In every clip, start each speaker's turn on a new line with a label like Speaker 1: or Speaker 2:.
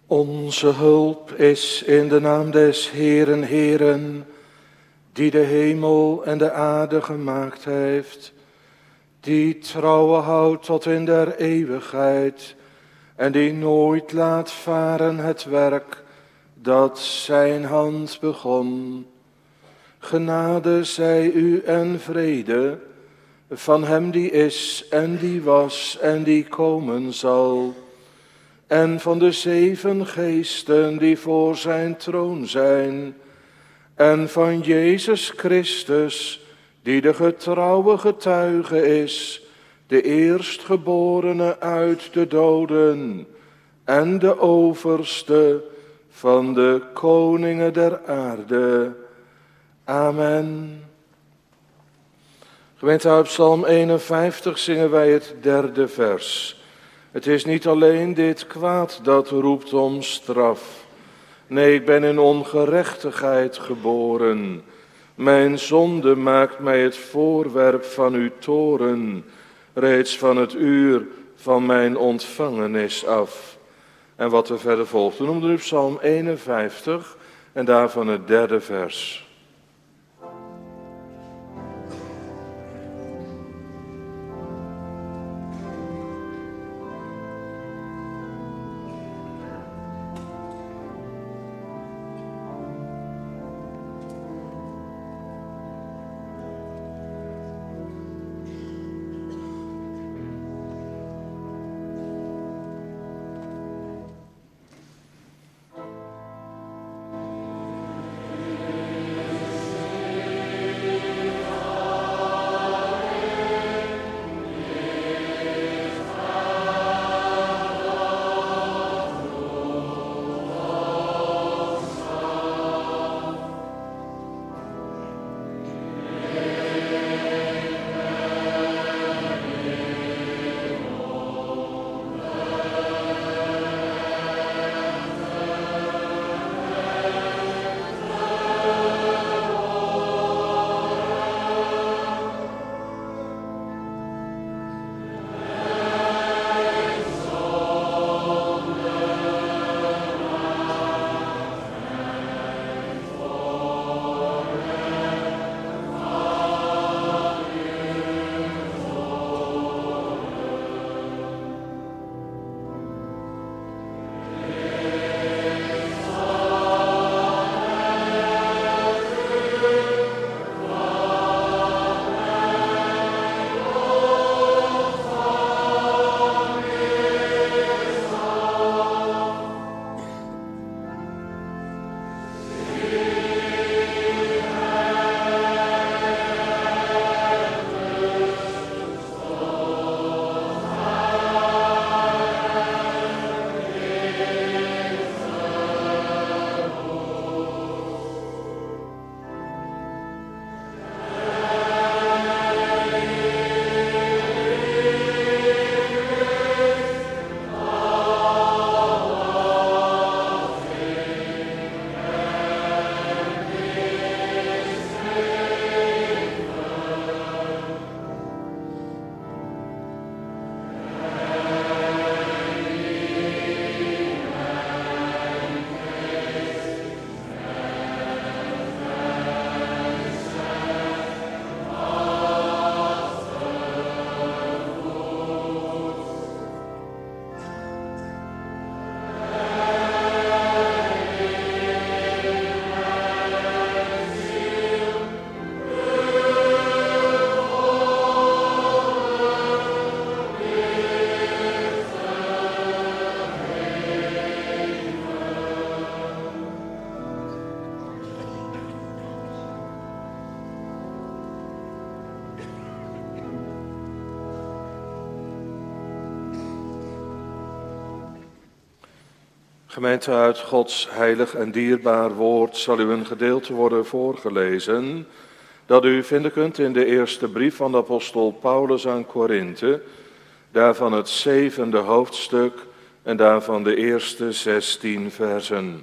Speaker 1: Onze hulp is in de naam des Heeren, Heeren, die de hemel en de aarde gemaakt heeft, die trouwe houdt tot in der eeuwigheid en die nooit laat varen het werk dat zijn hand begon. Genade zij u en vrede van hem die is en die was en die komen zal, en van de 7 geesten die voor zijn troon zijn, en van Jezus Christus, die de getrouwe getuige is, de eerstgeborene uit de doden en de overste van de koningen der aarde. Amen. Gemeente, uit Psalm 51 zingen wij het 3e vers. Het is niet alleen dit kwaad dat roept om straf. Nee, ik ben in ongerechtigheid geboren. Mijn zonde maakt mij het voorwerp van uw toorn, reeds van het uur van mijn ontvangenis af. En wat er verder volgt, we noemden nu Psalm 51 en daarvan het 3e vers. Gemeente, uit Gods heilig en dierbaar woord zal u een gedeelte worden voorgelezen dat u vinden kunt in de eerste brief van de apostel Paulus aan Korinthe, daarvan het 7e hoofdstuk en daarvan de eerste 16 versen.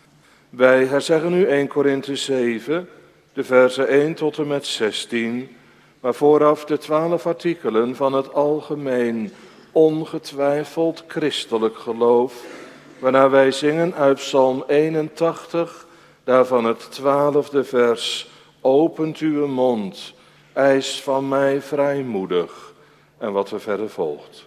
Speaker 1: Wij herzeggen nu 1 Korinthe 7, de versen 1 tot en met 16, maar vooraf de 12 artikelen van het algemeen, ongetwijfeld christelijk geloof waarna wij zingen uit Psalm 81, daarvan het 12e vers. Opent uw mond, eis van mij vrijmoedig. En wat er verder volgt.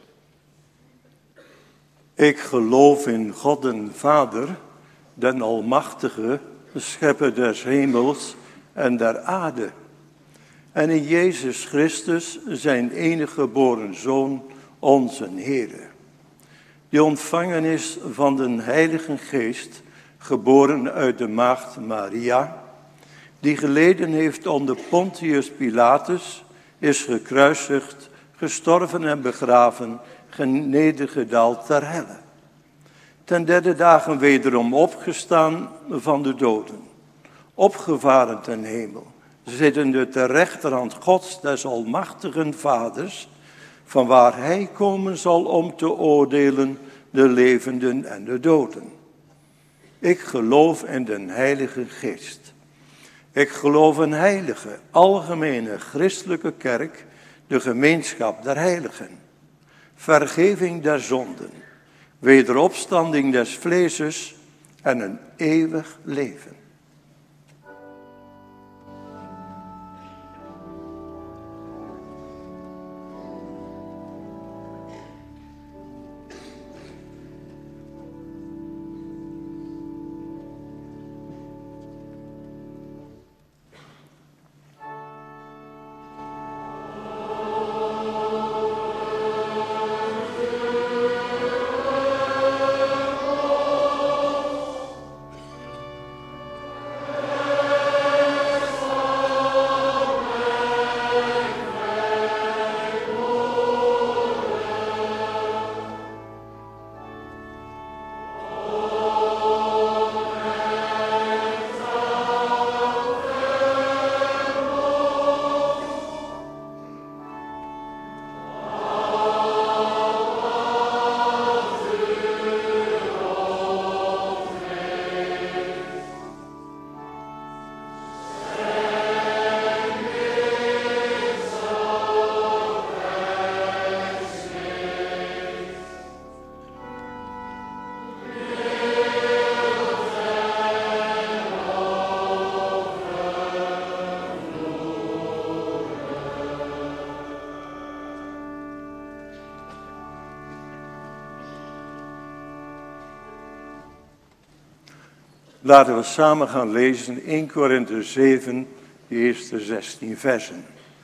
Speaker 2: Ik geloof in God den Vader, den Almachtige, schepper des hemels en der aarde. En in Jezus Christus, zijn enige geboren Zoon, onze Heere. Die ontvangen is van den Heilige Geest, geboren uit de maagd Maria. Die geleden heeft onder Pontius Pilatus, is gekruisigd, gestorven en begraven, nedergedaald ter helle. Ten derde dagen wederom opgestaan van de doden, opgevaren ten hemel, zittende ter rechterhand Gods des almachtigen Vaders, vanwaar hij komen zal om te oordelen de levenden en de doden. Ik geloof in den Heilige Geest. Ik geloof een heilige, algemene christelijke kerk, de gemeenschap der heiligen, vergeving der zonden, wederopstanding des vleeses en een eeuwig leven. Laten we samen gaan lezen 1 Korinthe 7, de eerste 16 versen.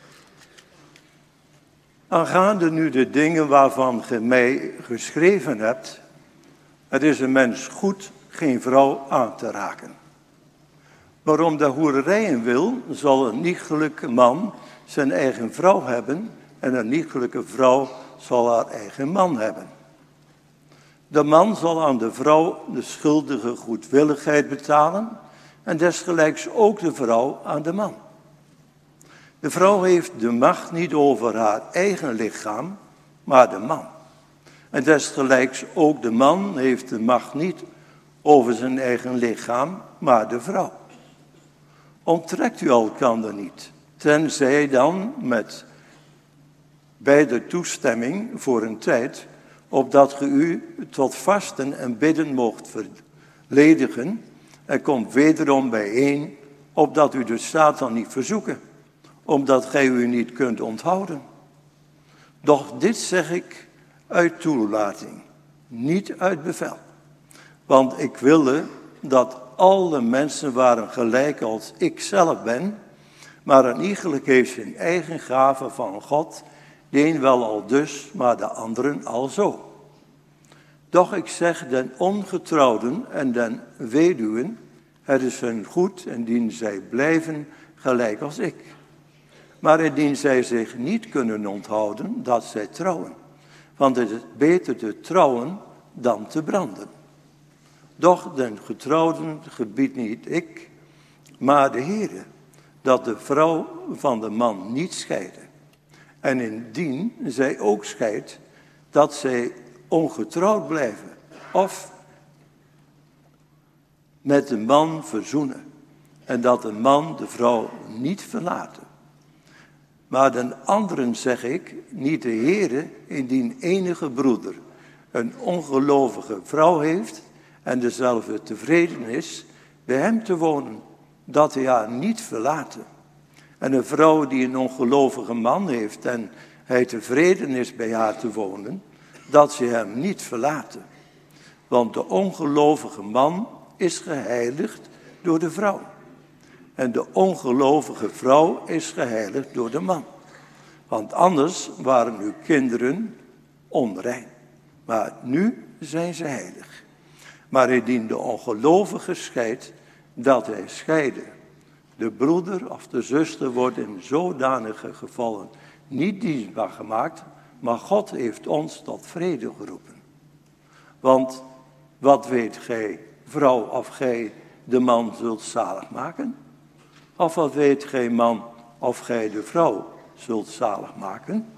Speaker 2: Aangaande nu de dingen waarvan ge mij geschreven hebt, het is een mens goed geen vrouw aan te raken. Waarom de hoererijen wil, zal een niegelijke man zijn eigen vrouw hebben en een niegelijke vrouw zal haar eigen man hebben. De man zal aan de vrouw de schuldige goedwilligheid betalen en desgelijks ook de vrouw aan de man. De vrouw heeft de macht niet over haar eigen lichaam, maar de man. En desgelijks ook de man heeft de macht niet over zijn eigen lichaam, maar de vrouw. Onttrekt u elkander niet, tenzij dan met beide toestemming voor een tijd, opdat ge u tot vasten en bidden mocht verledigen en komt wederom bijeen, opdat u de Satan niet verzoeken, omdat gij u niet kunt onthouden. Doch dit zeg ik uit toelating, niet uit bevel. Want ik wilde dat alle mensen waren gelijk als ik zelf ben, maar een iegelijk heeft zijn eigen gave van God, de een wel al dus, maar de anderen al zo. Doch ik zeg den ongetrouwden en den weduwen, het is hun goed indien zij blijven gelijk als ik. Maar indien zij zich niet kunnen onthouden, dat zij trouwen. Want het is beter te trouwen dan te branden. Doch den getrouwden gebiedt niet ik, maar de Heere, dat de vrouw van de man niet scheiden. En indien zij ook scheidt, dat zij ongetrouwd blijven of met de man verzoenen. En dat de man de vrouw niet verlaten. Maar den anderen zeg ik, niet de Heere, indien enige broeder een ongelovige vrouw heeft, en dezelfde tevreden is bij hem te wonen, dat hij haar niet verlaten. En een vrouw die een ongelovige man heeft en hij tevreden is bij haar te wonen, dat ze hem niet verlaten. Want de ongelovige man is geheiligd door de vrouw. En de ongelovige vrouw is geheiligd door de man. Want anders waren uw kinderen onrein. Maar nu zijn ze heilig. Maar indien de ongelovige scheidt, dat hij scheide. De broeder of de zuster wordt in zodanige gevallen niet dienstbaar gemaakt, maar God heeft ons tot vrede geroepen. Want wat weet gij, vrouw, of gij de man zult zalig maken? Of wat weet gij, man, of gij de vrouw zult zalig maken?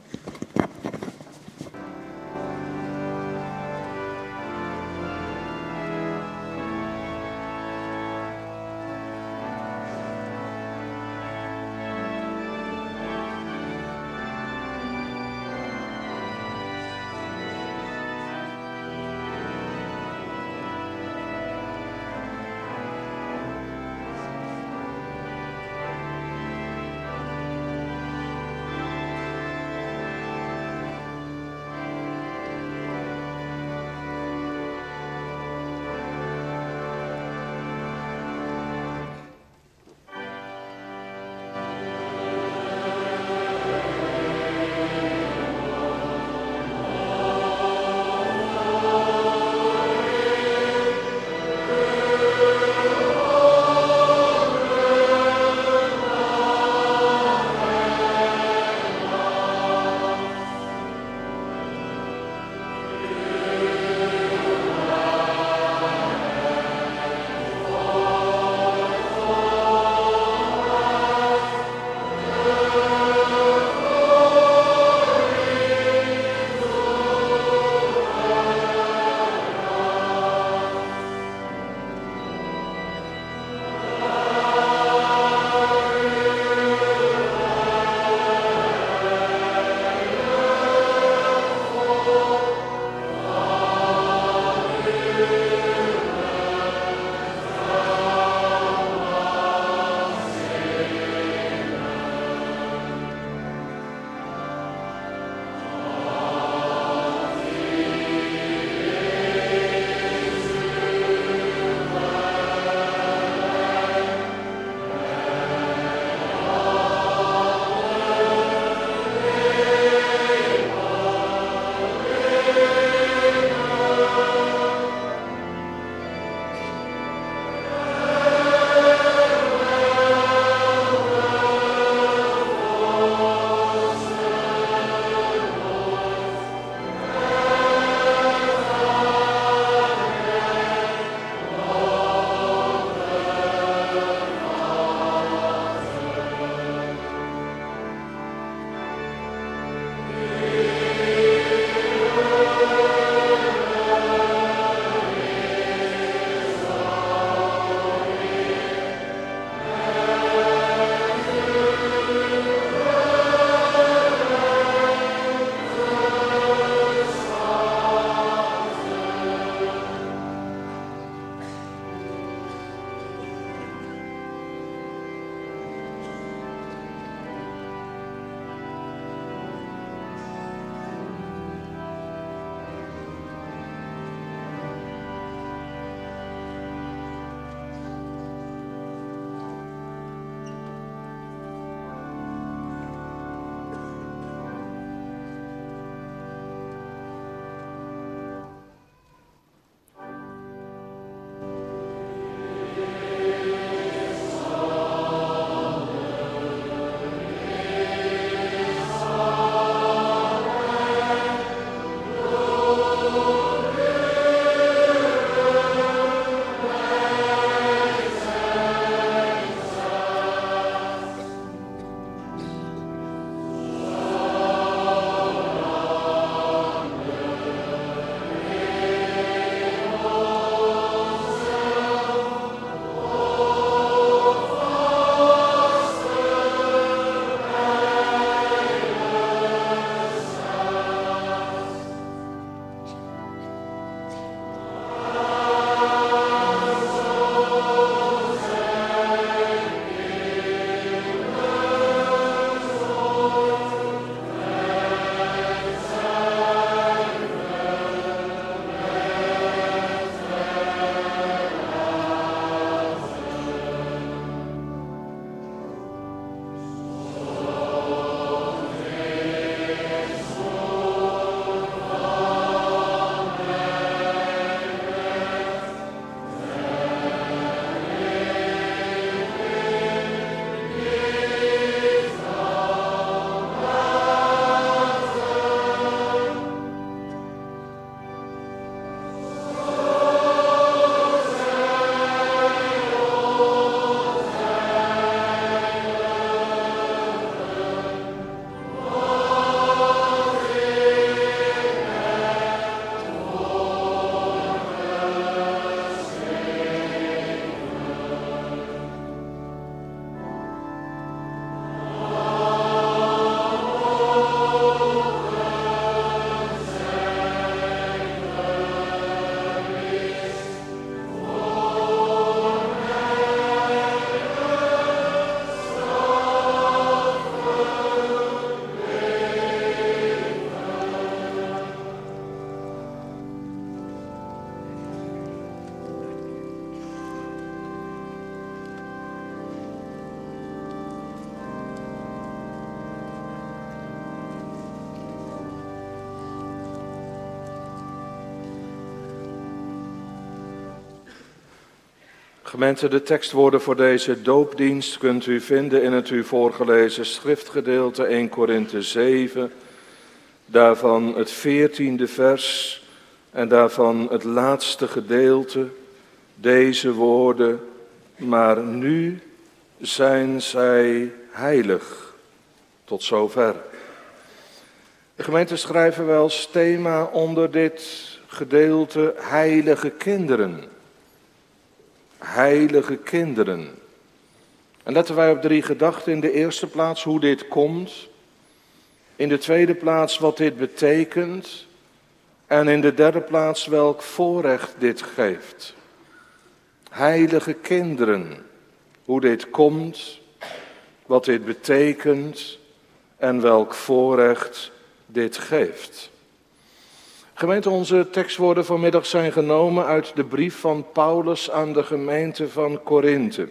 Speaker 1: Gemeente, de tekstwoorden voor deze doopdienst kunt u vinden in het u voorgelezen schriftgedeelte 1 Korinthe 7, daarvan het 14e vers en daarvan het laatste gedeelte, deze woorden, maar nu zijn zij heilig. Tot zover. De gemeente schrijven wel als thema onder dit gedeelte heilige kinderen. Heilige kinderen. En letten wij op 3 gedachten. In de eerste plaats hoe dit komt. In de tweede plaats wat dit betekent. En in de derde plaats welk voorrecht dit geeft. Heilige kinderen. Hoe dit komt. Wat dit betekent. En welk voorrecht dit geeft. Gemeente, onze tekstwoorden vanmiddag zijn genomen uit de brief van Paulus aan de gemeente van Korinthe.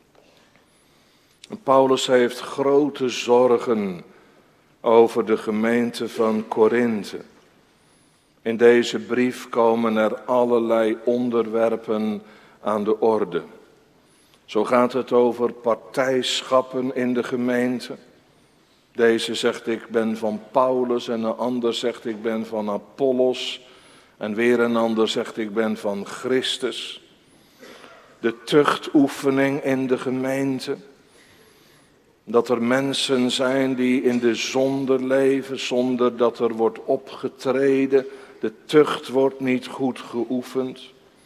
Speaker 1: Paulus heeft grote zorgen over de gemeente van Korinthe. In deze brief komen er allerlei onderwerpen aan de orde. Zo gaat het over partijschappen in de gemeente. Deze zegt ik ben van Paulus en een ander zegt ik ben van Apollos. En weer een ander zegt ik ben van Christus. De tuchtoefening in de gemeente. Dat er mensen zijn die in de zonde leven zonder dat er wordt opgetreden. De tucht wordt niet goed geoefend.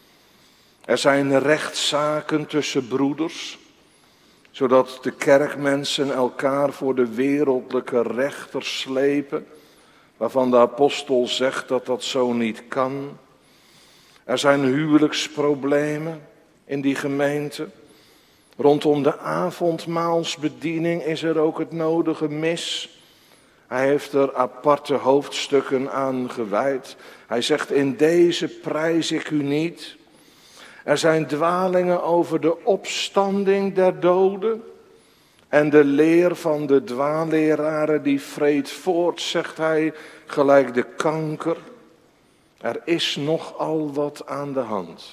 Speaker 1: Er zijn rechtszaken tussen broeders. Zodat de kerkmensen elkaar voor de wereldlijke rechter slepen. Waarvan de apostel zegt dat dat zo niet kan. Er zijn huwelijksproblemen in die gemeente. Rondom de avondmaalsbediening is er ook het nodige mis. Hij heeft er aparte hoofdstukken aan gewijd. Hij zegt in deze prijs ik u niet. Er zijn dwalingen over de opstanding der doden. En de leer van de dwaalleraren die vreet voort, zegt hij, gelijk de kanker. Er is nogal wat aan de hand.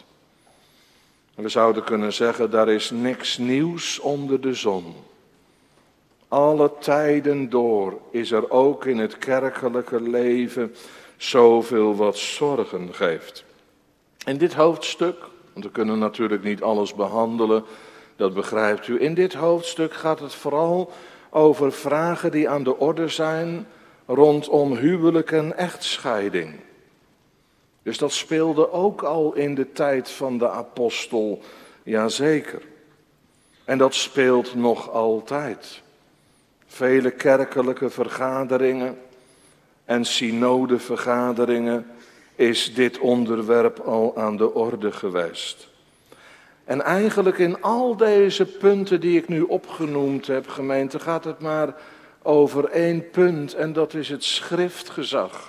Speaker 1: We zouden kunnen zeggen, daar is niks nieuws onder de zon. Alle tijden door is er ook in het kerkelijke leven zoveel wat zorgen geeft. In dit hoofdstuk, want we kunnen natuurlijk niet alles behandelen, dat begrijpt u. In dit hoofdstuk gaat het vooral over vragen die aan de orde zijn rondom huwelijk en echtscheiding. Dus dat speelde ook al in de tijd van de apostel, jazeker. En dat speelt nog altijd. Vele kerkelijke vergaderingen en synodevergaderingen is dit onderwerp al aan de orde geweest. En eigenlijk in al deze punten die ik nu opgenoemd heb, gemeente, gaat het maar over 1 punt en dat is het schriftgezag.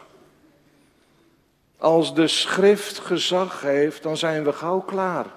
Speaker 1: Als de schrift gezag heeft, dan zijn we gauw klaar.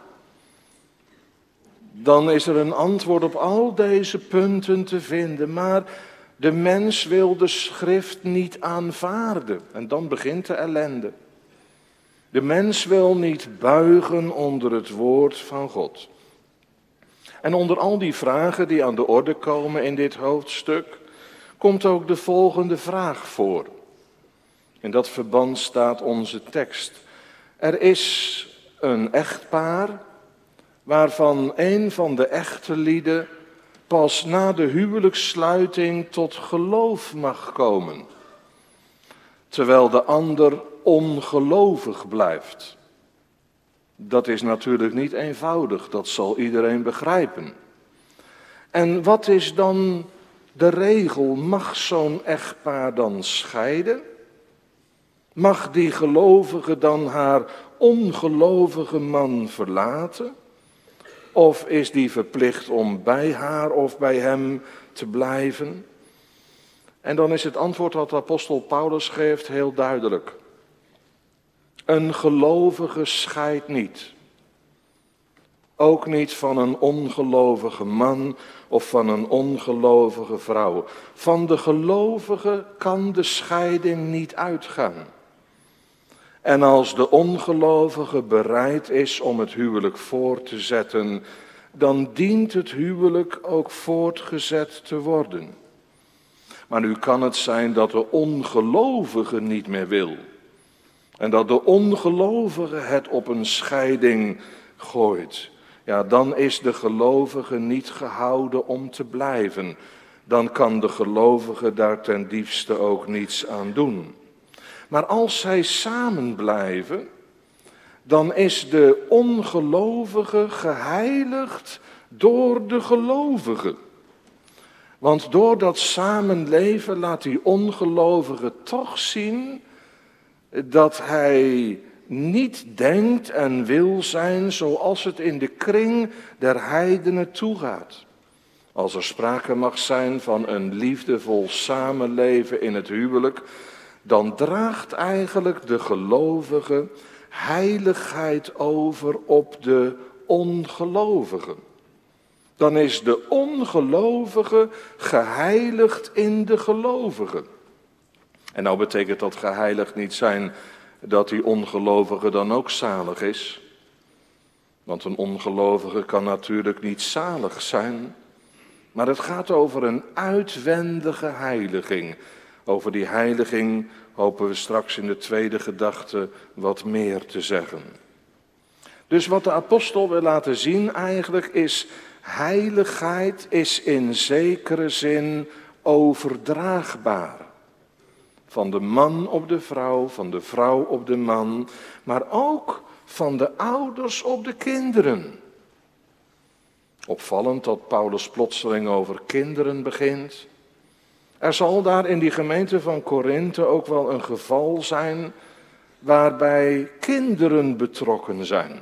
Speaker 1: Dan is er een antwoord op al deze punten te vinden, maar de mens wil de schrift niet aanvaarden en dan begint de ellende. De mens wil niet buigen onder het woord van God. En onder al die vragen die aan de orde komen in dit hoofdstuk, komt ook de volgende vraag voor. In dat verband staat onze tekst. Er is een echtpaar waarvan een van de echtelieden pas na de huwelijkssluiting tot geloof mag komen. Terwijl de ander ongelovig blijft. Dat is natuurlijk niet eenvoudig, dat zal iedereen begrijpen. En wat is dan de regel? Mag zo'n echtpaar dan scheiden? Mag die gelovige dan haar ongelovige man verlaten? Of is die verplicht om bij haar of bij hem te blijven? En dan is het antwoord dat de apostel Paulus geeft heel duidelijk. Een gelovige scheidt niet. Ook niet van een ongelovige man of van een ongelovige vrouw. Van de gelovige kan de scheiding niet uitgaan. En als de ongelovige bereid is om het huwelijk voort te zetten, dan dient het huwelijk ook voortgezet te worden. Maar nu kan het zijn dat de ongelovige niet meer wil. En dat de ongelovige het op een scheiding gooit. Ja, dan is de gelovige niet gehouden om te blijven. Dan kan de gelovige daar ten diepste ook niets aan doen. Maar als zij samen blijven, dan is de ongelovige geheiligd door de gelovige. Want door dat samenleven laat die ongelovige toch zien dat hij niet denkt en wil zijn zoals het in de kring der heidenen toegaat. Als er sprake mag zijn van een liefdevol samenleven in het huwelijk, dan draagt eigenlijk de gelovige heiligheid over op de ongelovige. Dan is de ongelovige geheiligd in de gelovige. En nou betekent dat geheiligd niet zijn dat die ongelovige dan ook zalig is. Want een ongelovige kan natuurlijk niet zalig zijn. Maar het gaat over een uitwendige heiliging. Over die heiliging hopen we straks in de tweede gedachte wat meer te zeggen. Dus wat de apostel wil laten zien eigenlijk is, heiligheid is in zekere zin overdraagbaar. Van de man op de vrouw, van de vrouw op de man, maar ook van de ouders op de kinderen. Opvallend dat Paulus plotseling over kinderen begint. Er zal daar in die gemeente van Korinthe ook wel een geval zijn waarbij kinderen betrokken zijn.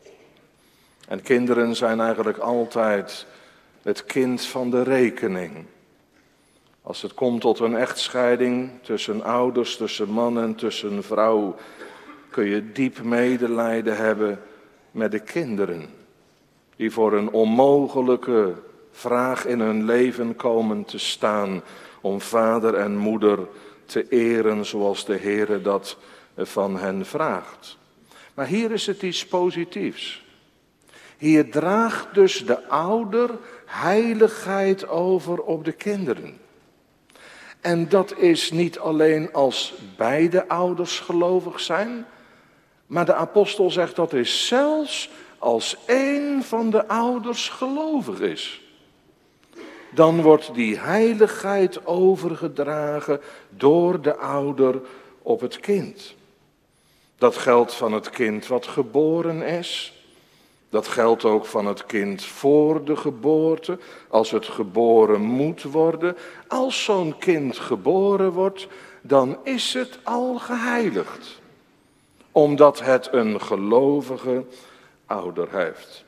Speaker 1: En kinderen zijn eigenlijk altijd het kind van de rekening. Als het komt tot een echtscheiding tussen ouders, tussen man en tussen vrouw, kun je diep medelijden hebben met de kinderen. Die voor een onmogelijke vraag in hun leven komen te staan om vader en moeder te eren zoals de Heere dat van hen vraagt. Maar hier is het iets positiefs. Hier draagt dus de ouder heiligheid over op de kinderen. En dat is niet alleen als beide ouders gelovig zijn, maar de apostel zegt dat is zelfs als één van de ouders gelovig is. Dan wordt die heiligheid overgedragen door de ouder op het kind. Dat geldt van het kind wat geboren is. Dat geldt ook van het kind voor de geboorte, als het geboren moet worden. Als zo'n kind geboren wordt, dan is het al geheiligd. Omdat het een gelovige ouder heeft.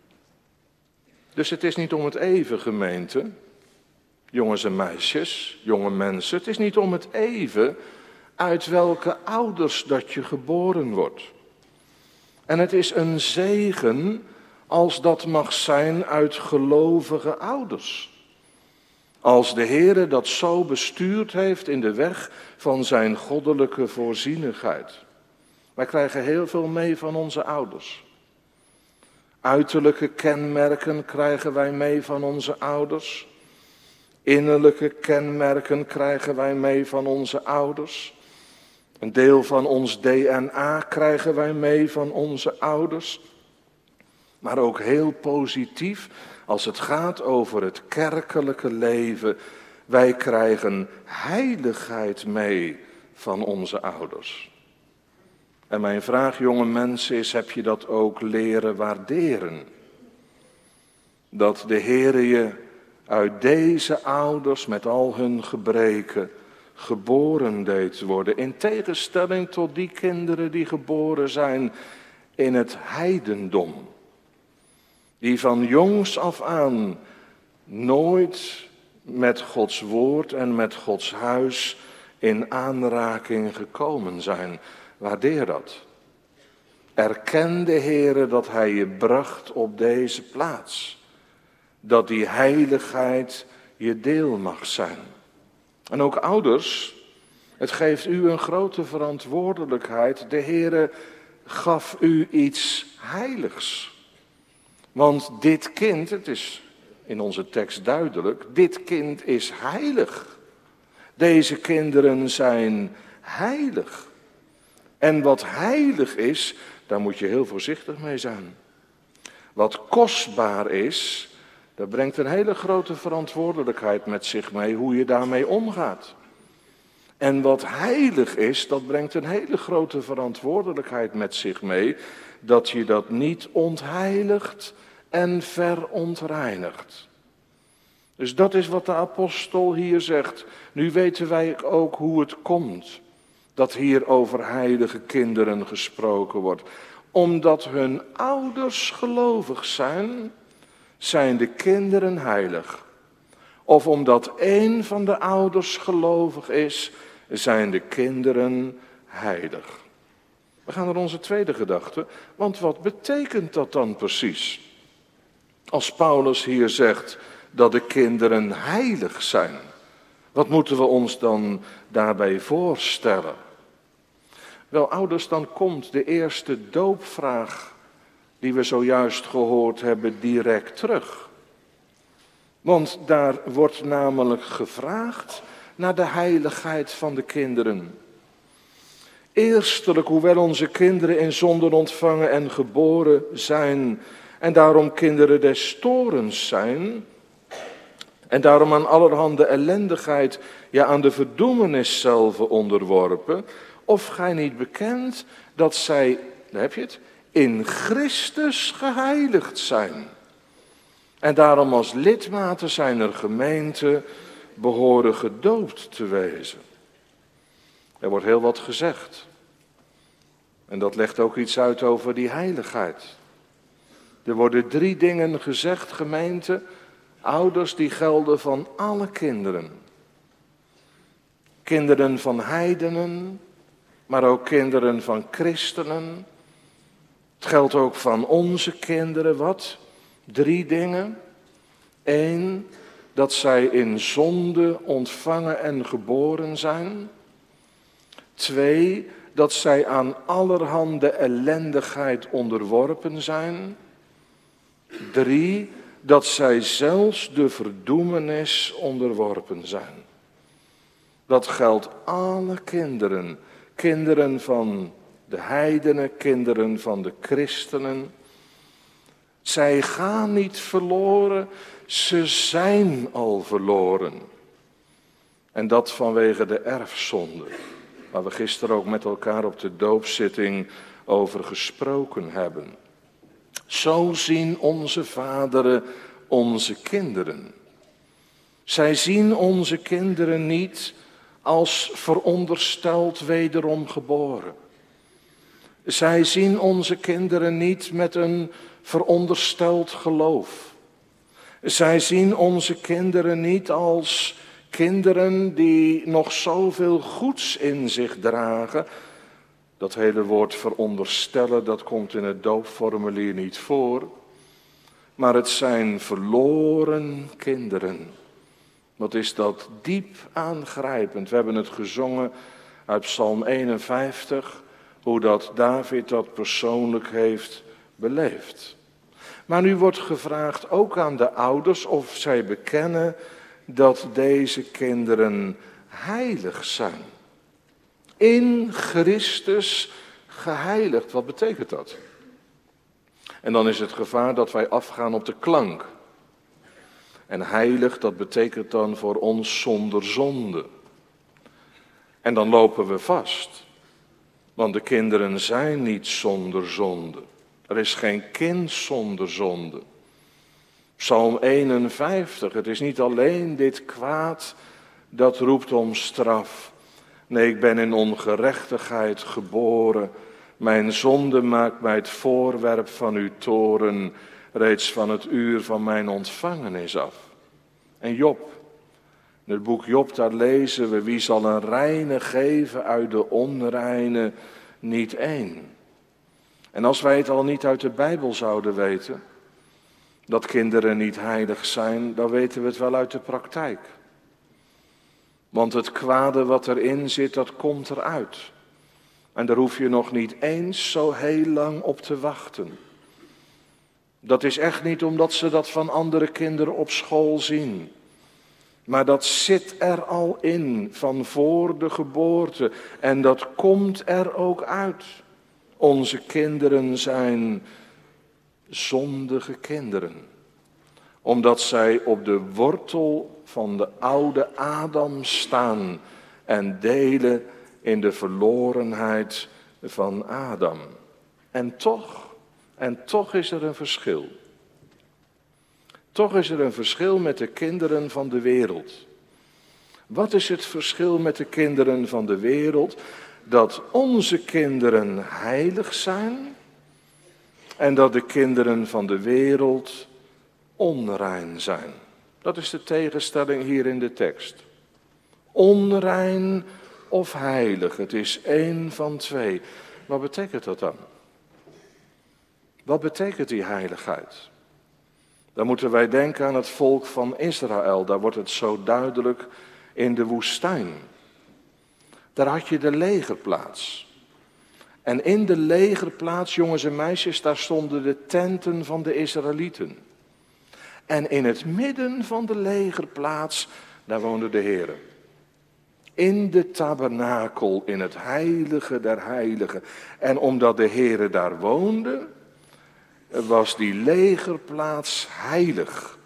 Speaker 1: Dus het is niet om het even, gemeente, jongens en meisjes, jonge mensen. Het is niet om het even uit welke ouders dat je geboren wordt. En het is een zegen als dat mag zijn uit gelovige ouders. Als de Heere dat zo bestuurd heeft in de weg van zijn goddelijke voorzienigheid. Wij krijgen heel veel mee van onze ouders. Uiterlijke kenmerken krijgen wij mee van onze ouders. Innerlijke kenmerken krijgen wij mee van onze ouders. Een deel van ons DNA krijgen wij mee van onze ouders. Maar ook heel positief als het gaat over het kerkelijke leven. Wij krijgen heiligheid mee van onze ouders. En mijn vraag, jonge mensen, is: heb je dat ook leren waarderen? Dat de Heere je uit deze ouders met al hun gebreken geboren deed worden. In tegenstelling tot die kinderen die geboren zijn in het heidendom. Die van jongs af aan nooit met Gods woord en met Gods huis in aanraking gekomen zijn. Waardeer dat. Erken de Heere dat Hij je bracht op deze plaats. Dat die heiligheid je deel mag zijn. En ook ouders, Het geeft u een grote verantwoordelijkheid. De Heere gaf u iets heiligs. Want dit kind, het is in onze tekst duidelijk, dit kind is heilig. Deze kinderen zijn heilig. En wat heilig is, daar moet je heel voorzichtig mee zijn. Wat kostbaar is, dat brengt een hele grote verantwoordelijkheid met zich mee, hoe je daarmee omgaat. En wat heilig is, dat brengt een hele grote verantwoordelijkheid met zich mee, dat je dat niet ontheiligt en verontreinigt. Dus dat is wat de apostel hier zegt. Nu weten wij ook hoe het komt dat hier over heilige kinderen gesproken wordt. Omdat hun ouders gelovig zijn, zijn de kinderen heilig. Of omdat één van de ouders gelovig is, zijn de kinderen heilig. We gaan naar onze tweede gedachte, want wat betekent dat dan precies? Als Paulus hier zegt dat de kinderen heilig zijn, wat moeten we ons dan daarbij voorstellen? Wel ouders, dan komt de eerste doopvraag die we zojuist gehoord hebben direct terug. Want daar wordt namelijk gevraagd naar de heiligheid van de kinderen. Eerstelijk, hoewel onze kinderen in zonde ontvangen en geboren zijn en daarom kinderen des torens zijn en daarom aan allerhande ellendigheid, ja aan de verdoemenis zelf onderworpen, of gij niet bekend dat zij, daar heb je het, in Christus geheiligd zijn. En daarom als lidmaten zijner gemeente behoren gedoopt te wezen. Er wordt heel wat gezegd. En dat legt ook iets uit over die heiligheid. Er worden 3 dingen gezegd, gemeente, ouders die gelden van alle kinderen. Kinderen van heidenen, maar ook kinderen van christenen. Het geldt ook van onze kinderen, wat? 3 dingen. 1, dat zij in zonde ontvangen en geboren zijn. 2, dat zij aan allerhande ellendigheid onderworpen zijn. 3, dat zij zelfs de verdoemenis onderworpen zijn. Dat geldt alle kinderen. Kinderen van de heidenen, kinderen van de christenen. Zij gaan niet verloren, ze zijn al verloren. En dat vanwege de erfzonde, waar we gisteren ook met elkaar op de doopzitting over gesproken hebben. Zo zien onze vaderen onze kinderen. Zij zien onze kinderen niet als verondersteld wederom geboren. Zij zien onze kinderen niet met een verondersteld geloof. Zij zien onze kinderen niet als kinderen die nog zoveel goeds in zich dragen. Dat hele woord veronderstellen, dat komt in het doopformulier niet voor. Maar het zijn verloren kinderen. Wat is dat diep aangrijpend. We hebben het gezongen uit Psalm 51, hoe dat David dat persoonlijk heeft beleefd. Maar nu wordt gevraagd ook aan de ouders of zij bekennen dat deze kinderen heilig zijn. In Christus geheiligd. Wat betekent dat? En dan is het gevaar dat wij afgaan op de klank. En heilig, dat betekent dan voor ons zonder zonde. En dan lopen we vast. Want de kinderen zijn niet zonder zonde. Er is geen kind zonder zonde. Psalm 51, het is niet alleen dit kwaad dat roept om straf. Nee, ik ben in ongerechtigheid geboren. Mijn zonde maakt mij het voorwerp van uw toorn, reeds van het uur van mijn ontvangenis af. En Job, in het boek Job, daar lezen we, wie zal een reine geven uit de onreine, niet één. En als wij het al niet uit de Bijbel zouden weten, dat kinderen niet heilig zijn, dan weten we het wel uit de praktijk. Want het kwade wat erin zit, dat komt eruit. En daar hoef je nog niet eens zo heel lang op te wachten. Dat is echt niet omdat ze dat van andere kinderen op school zien. Maar dat zit er al in, van voor de geboorte. En dat komt er ook uit. Onze kinderen zijn zondige kinderen. Omdat zij op de wortel van de oude Adam staan en delen in de verlorenheid van Adam. En toch is er een verschil. Toch is er een verschil met de kinderen van de wereld. Wat is het verschil met de kinderen van de wereld? Dat onze kinderen heilig zijn en dat de kinderen van de wereld onrein zijn. Dat is de tegenstelling hier in de tekst. Onrein of heilig, het is één van twee. Wat betekent dat dan? Wat betekent die heiligheid? Dan moeten wij denken aan het volk van Israël. Daar wordt het zo duidelijk in de woestijn. Daar had je de legerplaats. En in de legerplaats, jongens en meisjes, daar stonden de tenten van de Israëlieten. En in het midden van de legerplaats, daar woonde de Heer. In de tabernakel, in het heilige der heiligen. En omdat de Heer daar woonde, was die legerplaats heilig.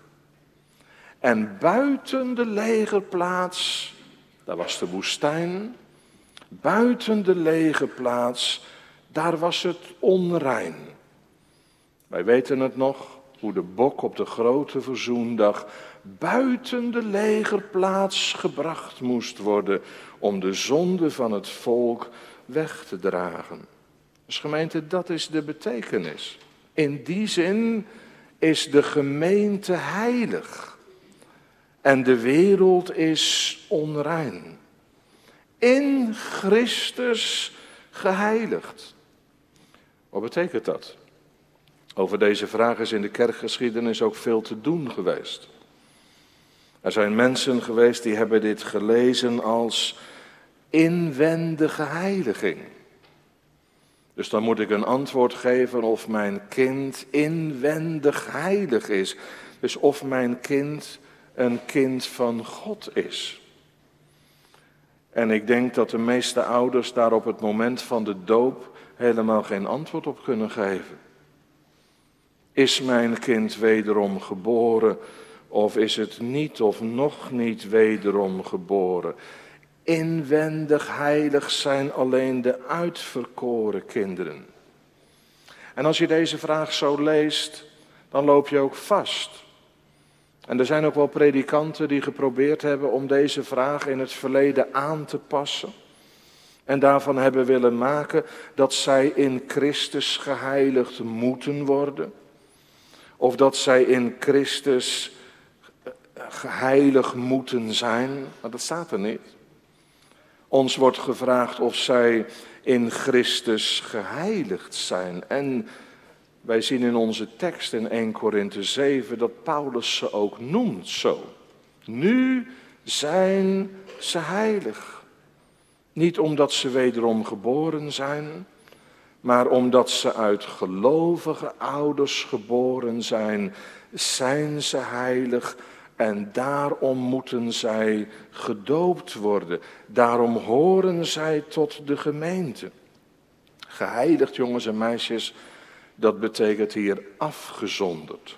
Speaker 1: En buiten de legerplaats, daar was de woestijn. Buiten de legerplaats, daar was het onrein. Wij weten het nog, hoe de bok op de grote verzoendag buiten de legerplaats gebracht moest worden om de zonde van het volk weg te dragen. Dus gemeente, dat is de betekenis. In die zin is de gemeente heilig en de wereld is onrein. In Christus geheiligd. Wat betekent dat? Over deze vraag is in de kerkgeschiedenis ook veel te doen geweest. Er zijn mensen geweest die hebben dit gelezen als inwendige heiliging. Dus dan moet ik een antwoord geven of mijn kind inwendig heilig is. Dus of mijn kind een kind van God is. En ik denk dat de meeste ouders daar op het moment van de doop helemaal geen antwoord op kunnen geven. Is mijn kind wederom geboren of is het niet of nog niet wederom geboren? Inwendig heilig zijn alleen de uitverkoren kinderen. En als je deze vraag zo leest, dan loop je ook vast. En er zijn ook wel predikanten die geprobeerd hebben om deze vraag in het verleden aan te passen. En daarvan hebben willen maken dat zij in Christus geheiligd moeten worden. Of dat zij in Christus geheiligd moeten zijn. Maar dat staat er niet. Ons wordt gevraagd of zij in Christus geheiligd zijn. En wij zien in onze tekst in 1 Korinthe 7 dat Paulus ze ook noemt zo. Nu zijn ze heilig. Niet omdat ze wederom geboren zijn, maar omdat ze uit gelovige ouders geboren zijn, zijn ze heilig. En daarom moeten zij gedoopt worden. Daarom horen zij tot de gemeente. Geheiligd, jongens en meisjes, dat betekent hier afgezonderd.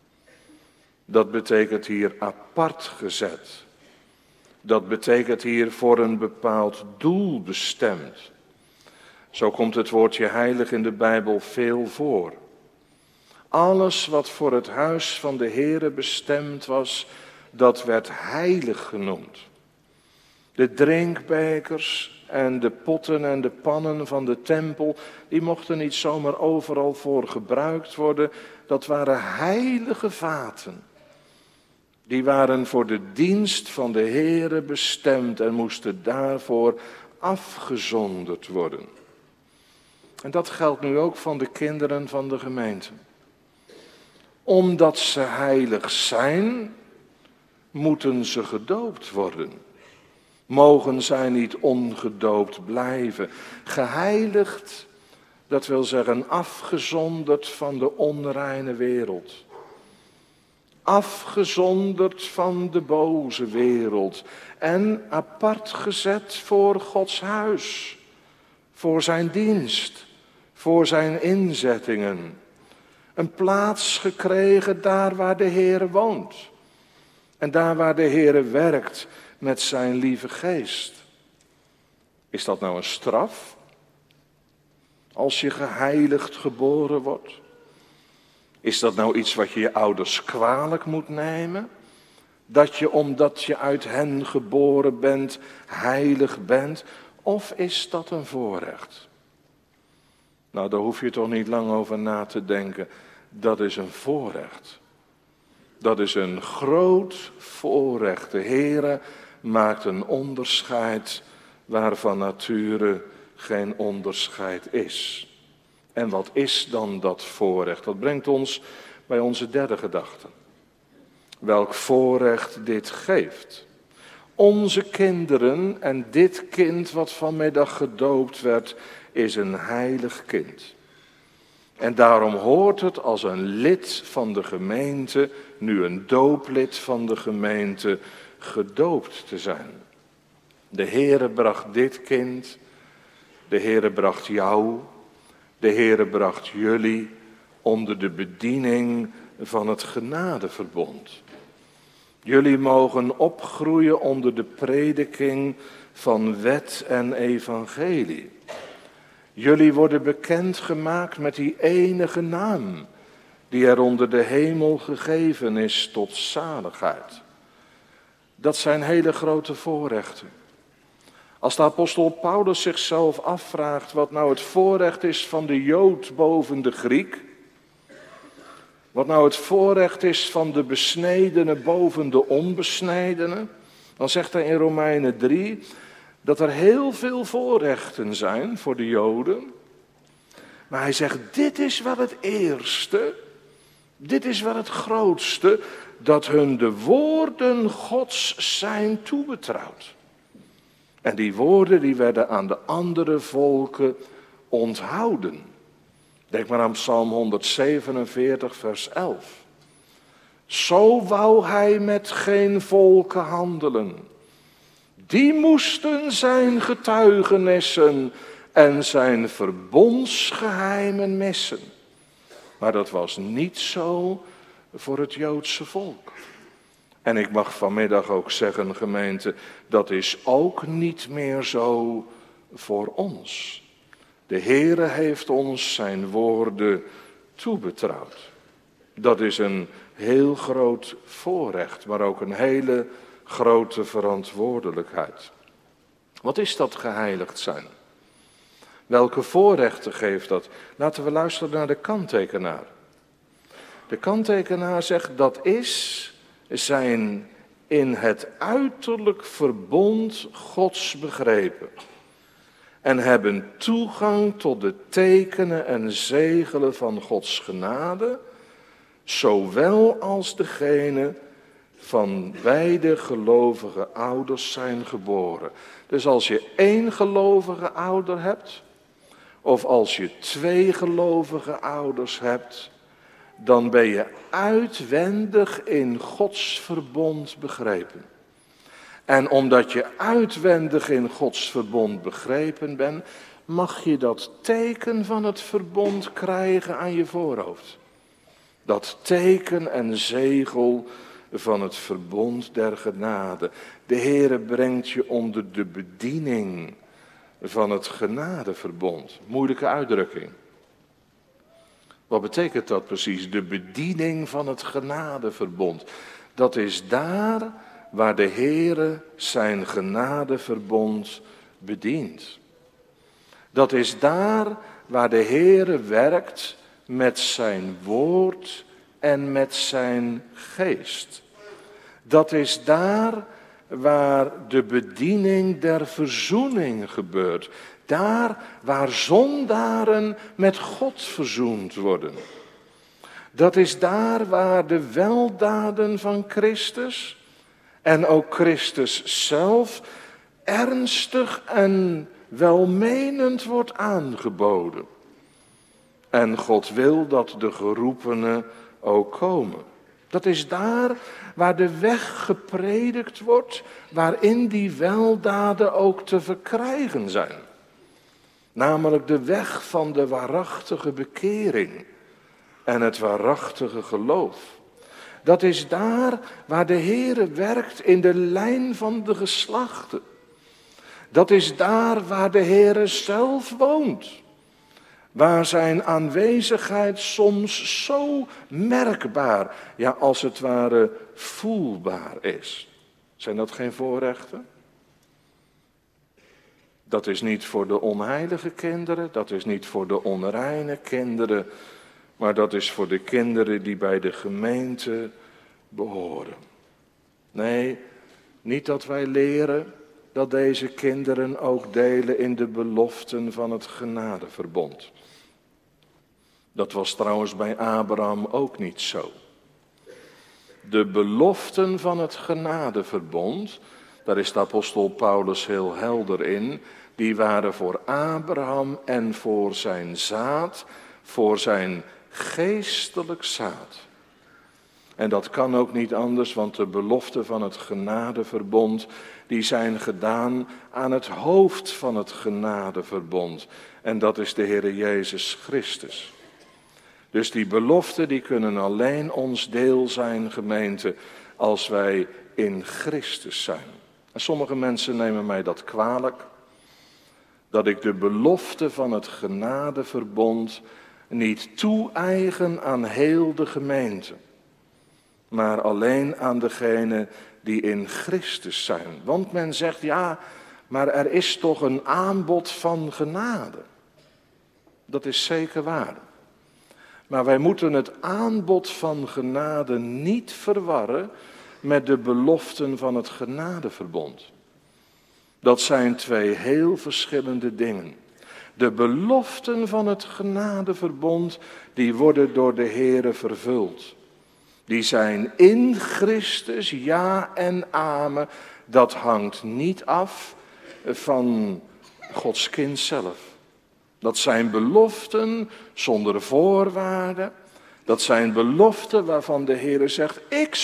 Speaker 1: Dat betekent hier apart gezet. Dat betekent hier voor een bepaald doel bestemd. Zo komt het woordje heilig in de Bijbel veel voor. Alles wat voor het huis van de Heere bestemd was, dat werd heilig genoemd. De drinkbekers en de potten en de pannen van de tempel, die mochten niet zomaar overal voor gebruikt worden. Dat waren heilige vaten. Die waren voor de dienst van de Heere bestemd en moesten daarvoor afgezonderd worden. En dat geldt nu ook van de kinderen van de gemeente. Omdat ze heilig zijn, moeten ze gedoopt worden. Mogen zij niet ongedoopt blijven. Geheiligd, dat wil zeggen afgezonderd van de onreine wereld. Afgezonderd van de boze wereld. En apart gezet voor Gods huis. Voor zijn dienst. Voor zijn inzettingen. Een plaats gekregen daar waar de Heere woont. En daar waar de Heere werkt met zijn lieve geest. Is dat nou een straf? Als je geheiligd geboren wordt? Is dat nou iets wat je je ouders kwalijk moet nemen? Dat je, omdat je uit hen geboren bent, heilig bent? Of is dat een voorrecht? Nou, daar hoef je toch niet lang over na te denken. Dat is een voorrecht. Dat is een groot voorrecht. De Heere maakt een onderscheid waar van nature geen onderscheid is. En wat is dan dat voorrecht? Dat brengt ons bij onze derde gedachte. Welk voorrecht dit geeft. Onze kinderen en dit kind wat vanmiddag gedoopt werd, is een heilig kind. En daarom hoort het als een lid van de gemeente, nu een dooplid van de gemeente, gedoopt te zijn. De Heere bracht dit kind, de Heere bracht jou, de Heere bracht jullie onder de bediening van het genadeverbond. Jullie mogen opgroeien onder de prediking van wet en evangelie. Jullie worden bekendgemaakt met die enige naam die er onder de hemel gegeven is tot zaligheid. Dat zijn hele grote voorrechten. Als de apostel Paulus zichzelf afvraagt wat nou het voorrecht is van de Jood boven de Griek, wat nou het voorrecht is van de besnedene boven de onbesnedene, dan zegt hij in Romeinen 3 dat er heel veel voorrechten zijn voor de Joden. Maar hij zegt, dit is wel het eerste, dit is wel het grootste, dat hun de woorden Gods zijn toebetrouwd. En die woorden die werden aan de andere volken onthouden. Denk maar aan Psalm 147 vers 11. Zo wou hij met geen volken handelen. Die moesten zijn getuigenissen en zijn verbondsgeheimen missen. Maar dat was niet zo voor het Joodse volk. En ik mag vanmiddag ook zeggen, gemeente, dat is ook niet meer zo voor ons. De Heere heeft ons zijn woorden toebetrouwd. Dat is een heel groot voorrecht, maar ook een hele grote verantwoordelijkheid. Wat is dat geheiligd zijn? Welke voorrechten geeft dat? Laten we luisteren naar de kanttekenaar. De kanttekenaar zegt dat zijn in het uiterlijk verbond Gods begrepen. En hebben toegang tot de tekenen en zegelen van Gods genade, zowel als degene van beide gelovige ouders zijn geboren. Dus als je 1 gelovige ouder hebt, of als je 2 gelovige ouders hebt, dan ben je uitwendig in Gods verbond begrepen. En omdat je uitwendig in Gods verbond begrepen bent, mag je dat teken van het verbond krijgen aan je voorhoofd. Dat teken en zegel van het verbond der genade. De Heere brengt je onder de bediening van het genadeverbond. Moeilijke uitdrukking. Wat betekent dat precies? De bediening van het genadeverbond. Dat is daar waar de Heere zijn genadeverbond bedient. Dat is daar waar de Heere werkt met zijn woord en met zijn geest. Dat is daar waar de bediening der verzoening gebeurt. Daar waar zondaren met God verzoend worden. Dat is daar waar de weldaden van Christus en ook Christus zelf ernstig en welmenend wordt aangeboden. En God wil dat de geroepenen ook komen. Dat is daar waar de weg gepredikt wordt, waarin die weldaden ook te verkrijgen zijn. Namelijk de weg van de waarachtige bekering en het waarachtige geloof. Dat is daar waar de Heere werkt in de lijn van de geslachten. Dat is daar waar de Heere zelf woont. Waar zijn aanwezigheid soms zo merkbaar, ja als het ware voelbaar is. Zijn dat geen voorrechten? Dat is niet voor de onheilige kinderen, dat is niet voor de onreine kinderen, maar dat is voor de kinderen die bij de gemeente behoren. Nee, niet dat wij leren dat deze kinderen ook delen in de beloften van het genadeverbond. Dat was trouwens bij Abraham ook niet zo. De beloften van het genadeverbond, daar is de apostel Paulus heel helder in, die waren voor Abraham en voor zijn zaad, voor zijn geestelijk zaad. En dat kan ook niet anders, want de beloften van het genadeverbond, die zijn gedaan aan het hoofd van het genadeverbond. En dat is de Heere Jezus Christus. Dus die beloften die kunnen alleen ons deel zijn, gemeente, als wij in Christus zijn. En sommige mensen nemen mij dat kwalijk, dat ik de belofte van het genadeverbond niet toe-eigen aan heel de gemeente, maar alleen aan degenen die in Christus zijn. Want men zegt, ja, maar er is toch een aanbod van genade. Dat is zeker waar. Maar wij moeten het aanbod van genade niet verwarren met de beloften van het genadeverbond. Dat zijn twee heel verschillende dingen. De beloften van het genadeverbond, die worden door de Heere vervuld. Die zijn in Christus, ja en amen. Dat hangt niet af van Gods kind zelf. Dat zijn beloften zonder voorwaarden. Dat zijn beloften waarvan de Heere zegt,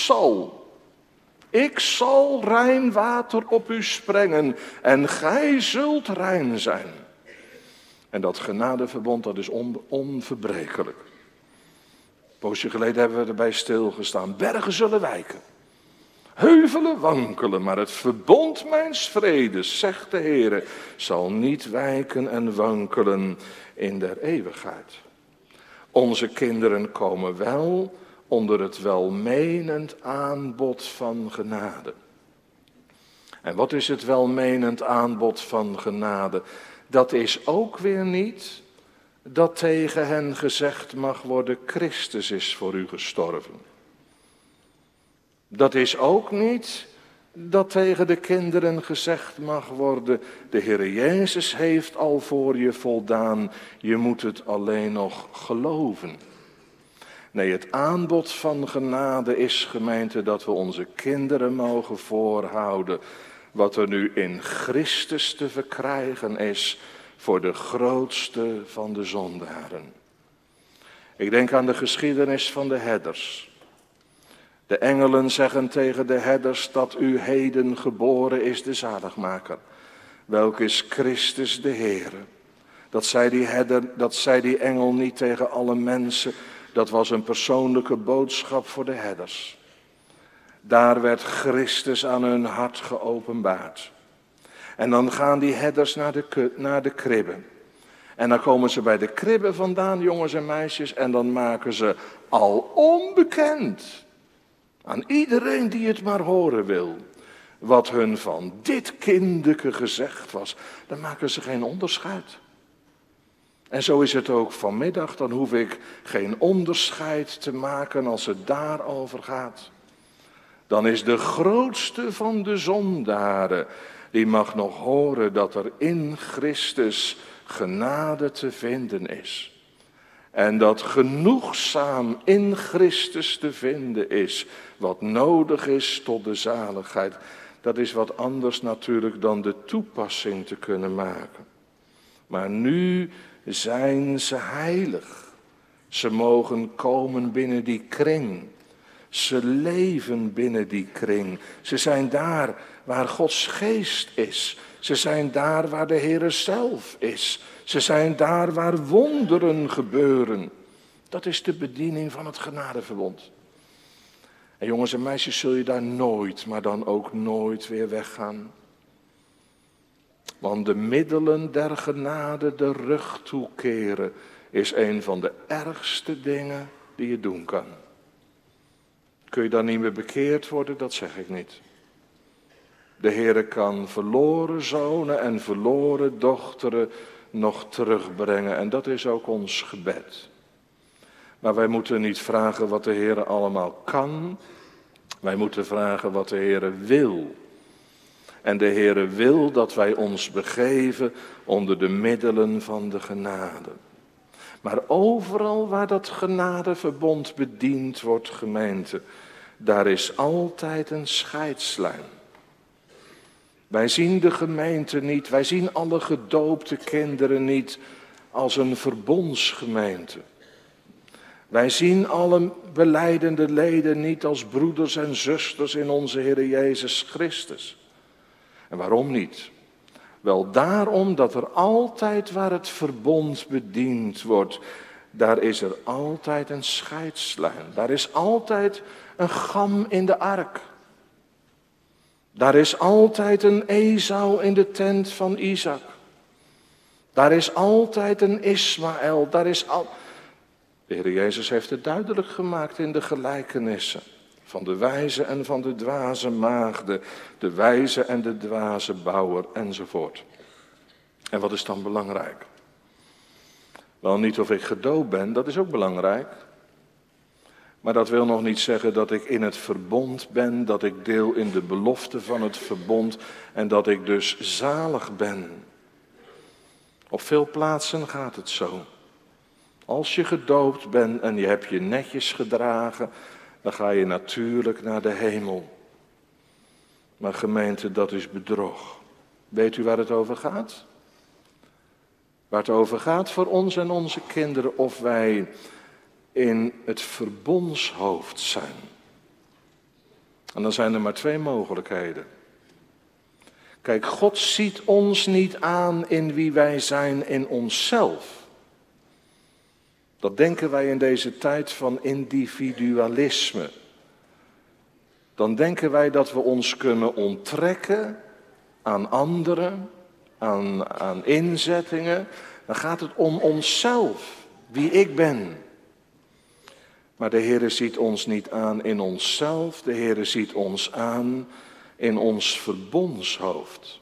Speaker 1: ik zal rein water op u sprengen en gij zult rein zijn. En dat genadeverbond, dat is onverbrekelijk. Een poosje geleden hebben we erbij stilgestaan. Bergen zullen wijken, heuvelen wankelen, maar het verbond mijns vredes, zegt de Heere, zal niet wijken en wankelen in der eeuwigheid. Onze kinderen komen wel onder het welmenend aanbod van genade. En wat is het welmenend aanbod van genade? Dat is ook weer niet dat tegen hen gezegd mag worden, Christus is voor u gestorven. Dat is ook niet dat tegen de kinderen gezegd mag worden, de Heere Jezus heeft al voor je voldaan, je moet het alleen nog geloven. Nee, het aanbod van genade is, gemeente, dat we onze kinderen mogen voorhouden wat er nu in Christus te verkrijgen is voor de grootste van de zondaren. Ik denk aan de geschiedenis van de herders. De engelen zeggen tegen de herders dat u heden geboren is de zaligmaker. Welk is Christus de Heere. Dat zei die engel niet tegen alle mensen. Dat was een persoonlijke boodschap voor de herders. Daar werd Christus aan hun hart geopenbaard. En dan gaan die herders naar de kribbe. En dan komen ze bij de kribbe vandaan, jongens en meisjes. En dan maken ze al onbekend aan iedereen die het maar horen wil, wat hun van dit kindeke gezegd was. Dan maken ze geen onderscheid. En zo is het ook vanmiddag, dan hoef ik geen onderscheid te maken als het daarover gaat. Dan is de grootste van de zondaren, die mag nog horen dat er in Christus genade te vinden is. En dat genoegzaam in Christus te vinden is, wat nodig is tot de zaligheid. dat is wat anders natuurlijk dan de toepassing te kunnen maken. Maar nu zijn ze heilig. Ze mogen komen binnen die kring. Ze leven binnen die kring. Ze zijn daar waar Gods geest is. Ze zijn daar waar de Heere zelf is. Ze zijn daar waar wonderen gebeuren. Dat is de bediening van het genadeverbond. En jongens en meisjes, zul je daar nooit, maar dan ook nooit weer weggaan. Want de middelen der genade de rug toekeren is een van de ergste dingen die je doen kan. Kun je dan niet meer bekeerd worden? Dat zeg ik niet. De Heere kan verloren zonen en verloren dochteren nog terugbrengen. En dat is ook ons gebed. Maar wij moeten niet vragen wat de Heere allemaal kan. Wij moeten vragen wat de Heere wil. En de Heere wil dat wij ons begeven onder de middelen van de genade. Maar overal waar dat genadeverbond bediend wordt, gemeente, daar is altijd een scheidslijn. Wij zien de gemeente niet, wij zien alle gedoopte kinderen niet als een verbondsgemeente. Wij zien alle belijdende leden niet als broeders en zusters in onze Heer Jezus Christus. En waarom niet? Wel daarom dat er altijd waar het verbond bediend wordt, daar is er altijd een scheidslijn. Daar is altijd een gam in de ark. Daar is altijd een Esau in de tent van Isaac. Daar is altijd een Ismaël. De Heer Jezus heeft het duidelijk gemaakt in de gelijkenissen. Van de wijze en van de dwaze maagden. De wijze en de dwaze bouwer enzovoort. En wat is dan belangrijk? Wel, niet of ik gedoopt ben, dat is ook belangrijk. Maar dat wil nog niet zeggen dat ik in het verbond ben, dat ik deel in de belofte van het verbond en dat ik dus zalig ben. Op veel plaatsen gaat het zo. Als je gedoopt bent en je hebt je netjes gedragen, dan ga je natuurlijk naar de hemel. Maar gemeente, dat is bedrog. Weet u waar het over gaat? Waar het over gaat voor ons en onze kinderen, of wij in het verbondshoofd zijn. En dan zijn er maar twee mogelijkheden. Kijk, God ziet ons niet aan in wie wij zijn in onszelf. Dat denken wij in deze tijd van individualisme. Dan denken wij dat we ons kunnen onttrekken aan anderen, aan inzettingen. Dan gaat het om onszelf, wie ik ben. Maar de Heere ziet ons niet aan in onszelf, de Heere ziet ons aan in ons verbondshoofd.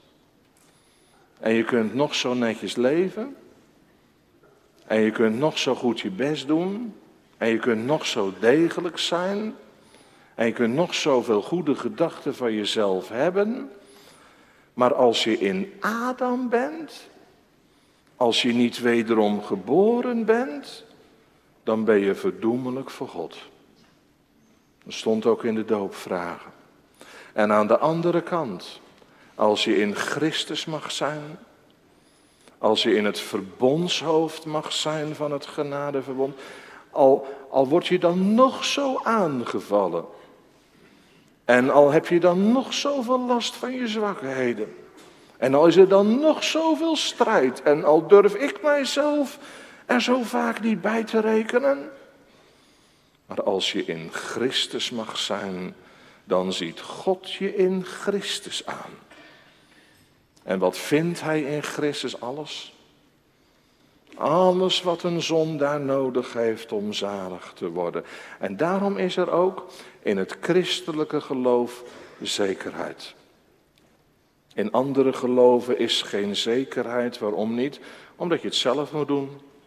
Speaker 1: En je kunt nog zo netjes leven. En je kunt nog zo goed je best doen. En je kunt nog zo degelijk zijn. En je kunt nog zoveel goede gedachten van jezelf hebben. Maar als je in Adam bent, als je niet wederom geboren bent, dan ben je verdoemelijk voor God. Dat stond ook in de doopvragen. En aan de andere kant, als je in Christus mag zijn, als je in het verbondshoofd mag zijn van het genadeverbond, al word je dan nog zo aangevallen. En al heb je dan nog zoveel last van je zwakheden. En al is er dan nog zoveel strijd. En al durf ik mijzelf er zo vaak niet bij te rekenen. Maar als je in Christus mag zijn, dan ziet God je in Christus aan. En wat vindt hij in Christus? Alles. Alles wat een zondaar nodig heeft om zalig te worden. En daarom is er ook in het christelijke geloof zekerheid. In andere geloven is geen zekerheid. Waarom niet? Omdat je het zelf moet doen.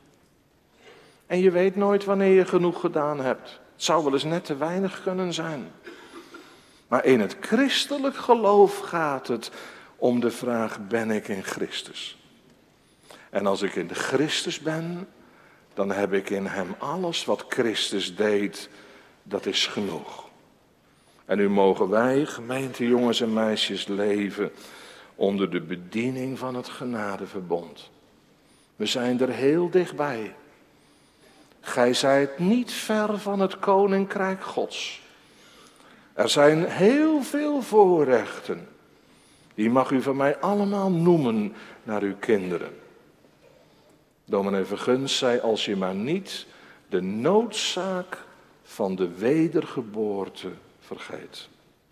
Speaker 1: En je weet nooit wanneer je genoeg gedaan hebt. Het zou wel eens net te weinig kunnen zijn. Maar in het christelijk geloof gaat het om de vraag, ben ik in Christus? En als ik in de Christus ben, dan heb ik in hem alles wat Christus deed, dat is genoeg. En nu mogen wij, gemeente jongens en meisjes, leven onder de bediening van het genadeverbond. We zijn er heel dichtbij. Gij zijt niet ver van het koninkrijk Gods. Er zijn heel veel voorrechten. Die mag u van mij allemaal noemen naar uw kinderen. Dominee Verguns zei, als je maar niet de noodzaak van de wedergeboorte vergeet.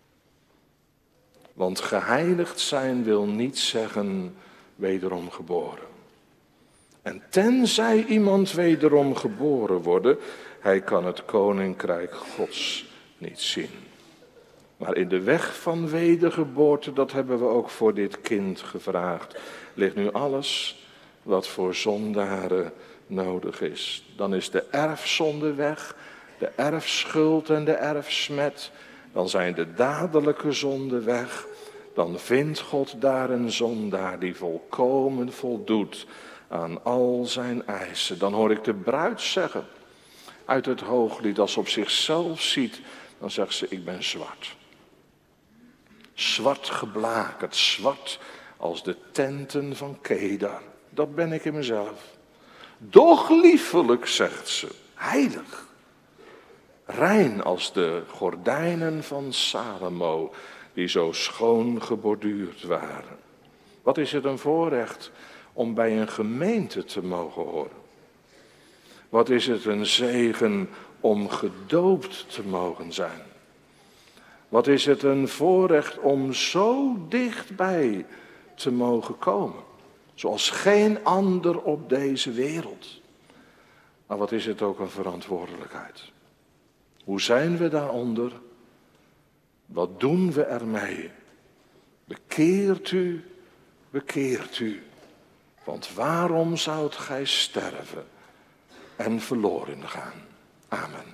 Speaker 1: Want geheiligd zijn wil niet zeggen wederom geboren. En tenzij iemand wederom geboren worden, hij kan het koninkrijk Gods niet zien. Maar in de weg van wedergeboorte, dat hebben we ook voor dit kind gevraagd, ligt nu alles wat voor zondaren nodig is. Dan is de erfzonde weg, de erfschuld en de erfsmet. Dan zijn de dadelijke zonden weg. Dan vindt God daar een zondaar die volkomen voldoet aan al zijn eisen. Dan hoor ik de bruid zeggen uit het Hooglied, als ze op zichzelf ziet, dan zegt ze, ik ben zwart. Zwart geblakerd, zwart als de tenten van Kedar. Dat ben ik in mezelf. Doch liefelijk, zegt ze, heilig. Rein als de gordijnen van Salomo, die zo schoon geborduurd waren. Wat is het een voorrecht om bij een gemeente te mogen horen. Wat is het een zegen om gedoopt te mogen zijn. Wat is het een voorrecht om zo dichtbij te mogen komen. Zoals geen ander op deze wereld. Maar wat is het ook een verantwoordelijkheid. Hoe zijn we daaronder? Wat doen we ermee? Bekeert u, bekeert u. Want waarom zoudt gij sterven en verloren gaan? Amen.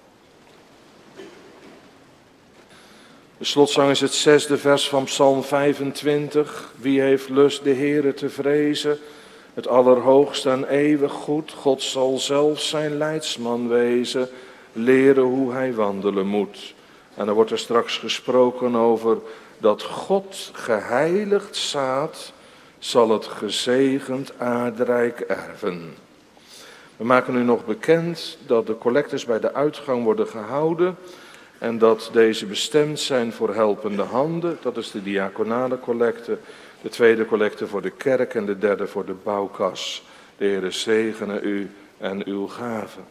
Speaker 1: De slotzang is het 6e vers van Psalm 25. Wie heeft lust de Heere te vrezen? Het Allerhoogste en eeuwig goed. God zal zelf zijn leidsman wezen. Leren hoe hij wandelen moet. En dan wordt er straks gesproken over dat God geheiligd zaad zal het gezegend aardrijk erven. We maken u nog bekend dat de collectes bij de uitgang worden gehouden. En dat deze bestemd zijn voor helpende handen. Dat is de diaconale collecte. De tweede collecte voor de kerk en de derde voor de bouwkas. De Heere zegene u en uw gaven.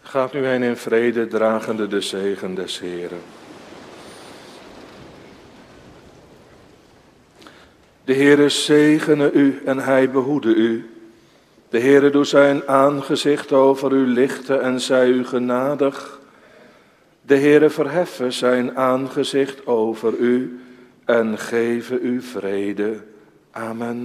Speaker 1: Gaat nu heen in vrede, dragende de zegen des Heren. De Heere zegene u en hij behoede u. De Heere doe zijn aangezicht over u lichten en zij u genadig. De Heere verheffen zijn aangezicht over u en geven u vrede. Amen.